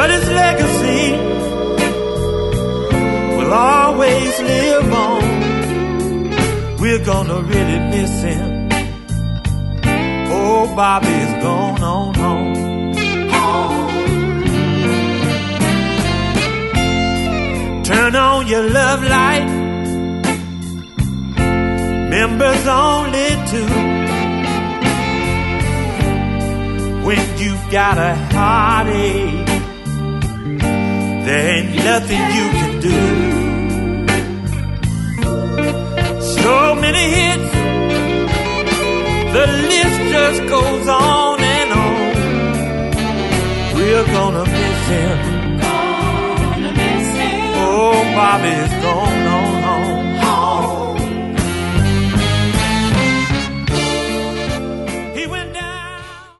But his legacy will always live on. We're gonna really miss him. Oh, Bobby's gone on home. Turn on your love light. Members only two. When you've got a heartache, there ain't nothing you can do. So many hits, the list just goes on and on. We're gonna miss him. Oh, Bobby's